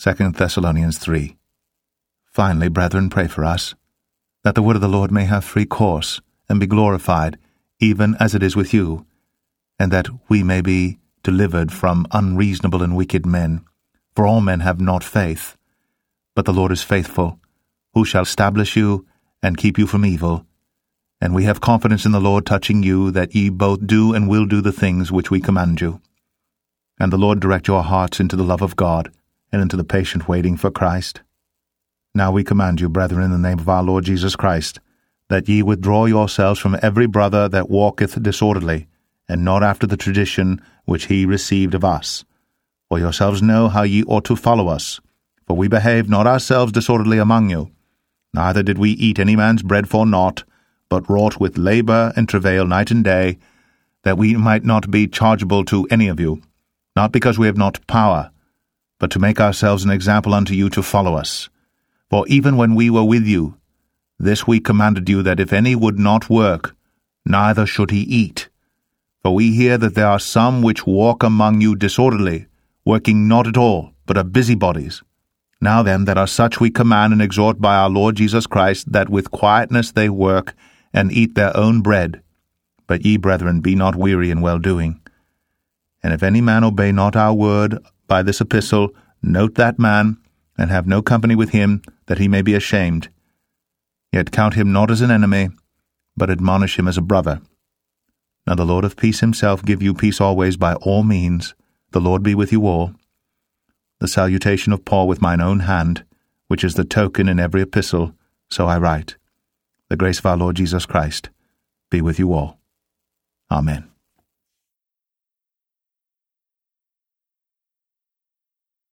2 Thessalonians 3. Finally, brethren, pray for us, that the word of the Lord may have free course, and be glorified, even as it is with you, and that we may be delivered from unreasonable and wicked men. For all men have not faith. But the Lord is faithful, who shall establish you and keep you from evil. And we have confidence in the Lord touching you, that ye both do and will do the things which we command you. And the Lord direct your hearts into the love of God, and into the patient waiting for Christ. Now we command you, brethren, in the name of our Lord Jesus Christ, that ye withdraw yourselves from every brother that walketh disorderly, and not after the tradition which he received of us. For yourselves know how ye ought to follow us. For we behaved not ourselves disorderly among you, neither did we eat any man's bread for naught, but wrought with labor and travail night and day, that we might not be chargeable to any of you, not because we have not power, but to make ourselves an example unto you to follow us. For even when we were with you, this we commanded you, that if any would not work, neither should he eat. For we hear that there are some which walk among you disorderly, working not at all, but are busybodies. Now then, there are such we command and exhort by our Lord Jesus Christ, that with quietness they work, and eat their own bread. But ye, brethren, be not weary in well-doing. And if any man obey not our word by this epistle, note that man, and have no company with him, that he may be ashamed. Yet count him not as an enemy, but admonish him as a brother. Now the Lord of peace himself give you peace always by all means. The Lord be with you all. The salutation of Paul with mine own hand, which is the token in every epistle, so I write. The grace of our Lord Jesus Christ be with you all. Amen.